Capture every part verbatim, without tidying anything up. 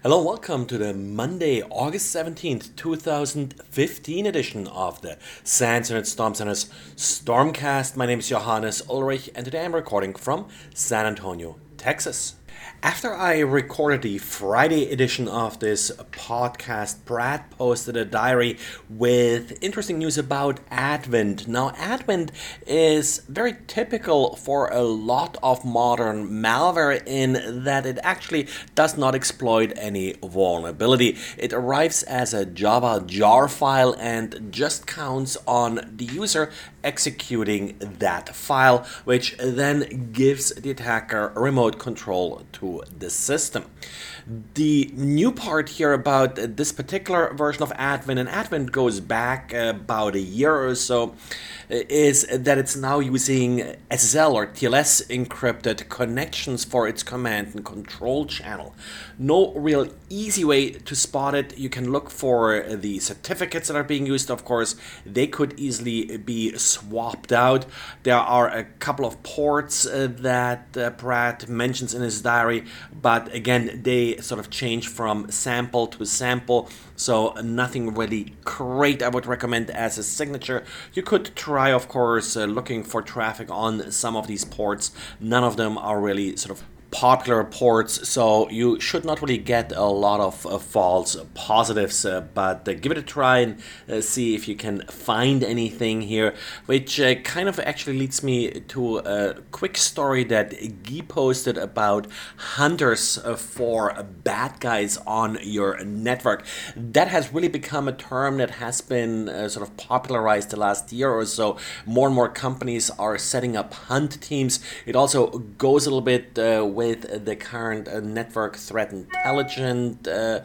Hello, welcome to the Monday, August seventeenth, two thousand fifteen edition of the SANS Internet Storm Center's Stormcast. My name is Johannes Ulrich, and today I'm recording from San Antonio, Texas. After I recorded the Friday edition of this podcast, Brad posted a diary with interesting news about Advent. Now, Advent is very typical for a lot of modern malware in that it actually does not exploit any vulnerability. It arrives as a Java jar file and just counts on the user executing that file, which then gives the attacker remote control to the system. The new part here about this particular version of Advent, and Advent goes back about a year or so, is that it's now using S S L or T L S encrypted connections for its command and control channel. No real easy way to spot it. You can look for the certificates that are being used, of course. They could easily be swapped out. There are a couple of ports uh, that uh, Pratt mentions in his diary, but again, they sort of change from sample to sample, so nothing really great I would recommend as a signature. You could try, of course, uh, looking for traffic on some of these ports. None of them are really sort of popular ports, so you should not really get a lot of uh, false positives, uh, but uh, give it a try and uh, see if you can find anything here, which uh, kind of actually leads me to a quick story that Guy posted about hunters uh, for bad guys on your network. That has really become a term that has been uh, sort of popularized the last year or so. More and more companies are setting up hunt teams. It also goes a little bit uh, with with the current uh, network threat intelligent uh,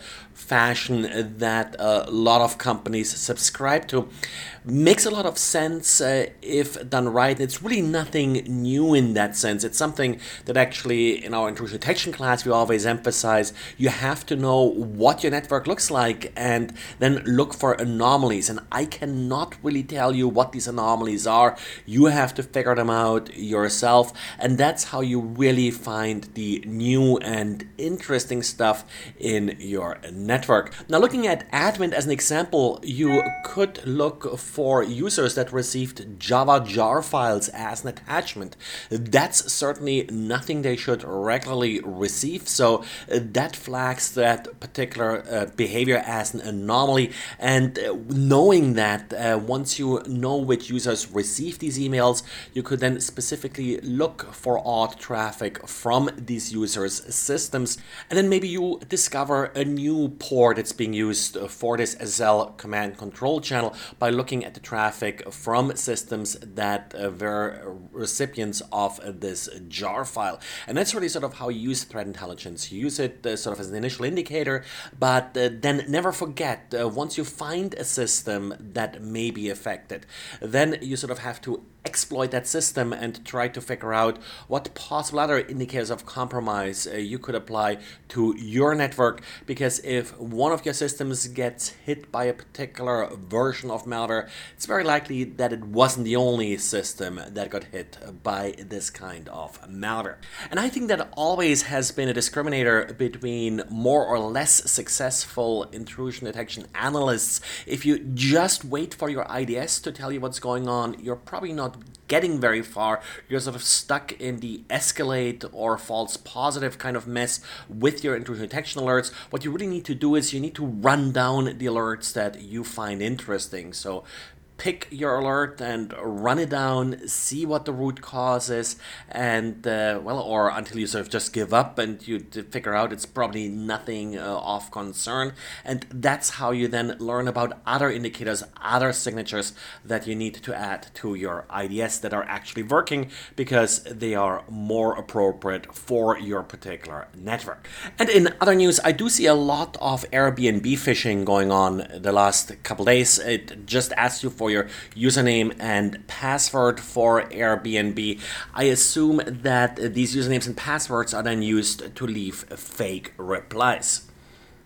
fashion that a lot of companies subscribe to. Makes a lot of sense uh, if done right. It's really nothing new in that sense. It's something that actually in our intrusion detection class we always emphasize. You have to know what your network looks like and then look for anomalies. And I cannot really tell you what these anomalies are. You have to figure them out yourself. And that's how you really find the new and interesting stuff in your network. Now, looking at Advent as an example, you could look for users that received Java jar files as an attachment. That's certainly nothing they should regularly receive, so that flags that particular uh, behavior as an anomaly. And uh, knowing that, uh, once you know which users receive these emails, you could then specifically look for odd traffic from these users' systems, and then maybe you discover a new port that's being used for this S S L command control channel by looking at the traffic from systems that uh, were recipients of uh, this jar file. And that's really sort of how you use threat intelligence. You use it uh, sort of as an initial indicator, but uh, then never forget, uh, once you find a system that may be affected, then you sort of have to exploit that system and try to figure out what possible other indicators of compromise uh, you could apply to your network, because if one of your systems gets hit by a particular version of malware, it's very likely that it wasn't the only system that got hit by this kind of malware. And I think that always has been a discriminator between more or less successful intrusion detection analysts. If you just wait for your I D S to tell you what's going on, you're probably not getting very far. You're sort of stuck in the escalate or false positive kind of mess with your intrusion detection alerts. What you really need to do is you need to run down the alerts that you find interesting. So pick your alert and run it down, see what the root cause is, and, uh, well, or until you sort of just give up and you figure out it's probably nothing uh, of concern. And that's how you then learn about other indicators, other signatures that you need to add to your I D S that are actually working because they are more appropriate for your particular network. And in other news, I do see a lot of Airbnb phishing going on the last couple days. It just asks you for your username and password for Airbnb. I assume that these usernames and passwords are then used to leave fake replies.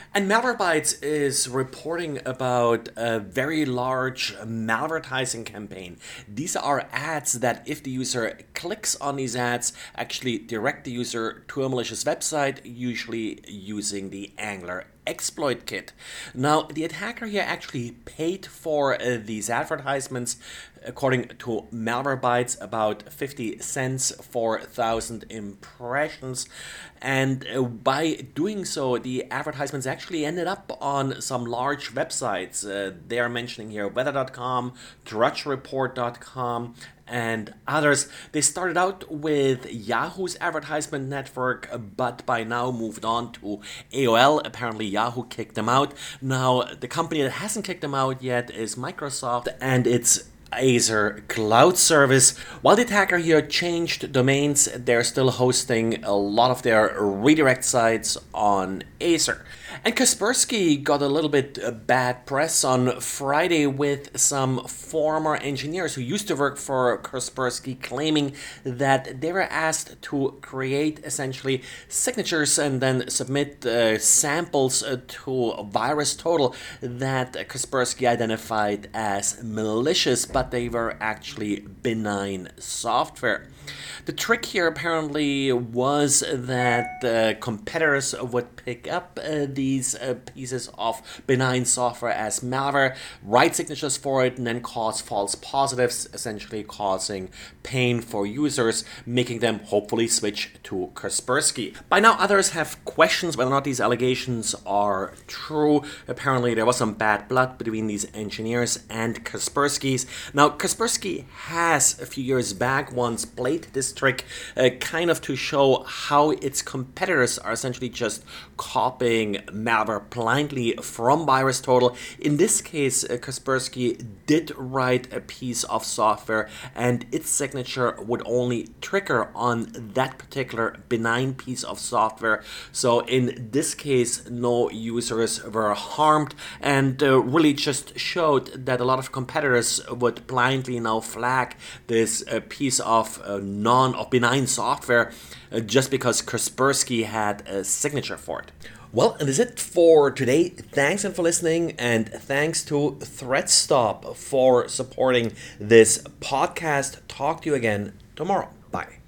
And Malwarebytes is reporting about a very large malvertising campaign. These are ads that, if the user clicks on these ads, actually direct the user to a malicious website, usually using the Angler exploit kit. Now, the attacker here actually paid for uh, these advertisements, according to Malwarebytes, about fifty cents for one thousand impressions. And uh, by doing so, the advertisements actually ended up on some large websites. Uh, they are mentioning here weather dot com, drudge report dot com, and others. They started out with Yahoo's advertisement network, but by now moved on to A O L. Apparently Yahoo kicked them out. Now, the company that hasn't kicked them out yet is Microsoft, and it's Azure Cloud Service. While the attacker here changed domains, they're still hosting a lot of their redirect sites on Azure. And Kaspersky got a little bit bad press on Friday with some former engineers who used to work for Kaspersky claiming that they were asked to create essentially signatures and then submit uh, samples uh, to VirusTotal that Kaspersky identified as malicious, but they were actually benign software. The trick here apparently was that uh, competitors would pick up uh, these uh, pieces of benign software as malware, write signatures for it, and then cause false positives, essentially causing pain for users, making them hopefully switch to Kaspersky. By now, others have questions whether or not these allegations are true. Apparently, there was some bad blood between these engineers and Kaspersky's. Now, Kaspersky has a few years back once played this trick uh, kind of to show how its competitors are essentially just copying malware blindly from VirusTotal. In this case, uh, Kaspersky did write a piece of software and its signature would only trigger on that particular benign piece of software. So in this case, no users were harmed, and uh, really just showed that a lot of competitors would blindly now flag this uh, piece of uh, non or benign software uh, just because Kaspersky had a signature for it. Well, and that's it for today. Thanks and for listening, and thanks to ThreatStop for supporting this podcast. Talk to you again tomorrow. Bye.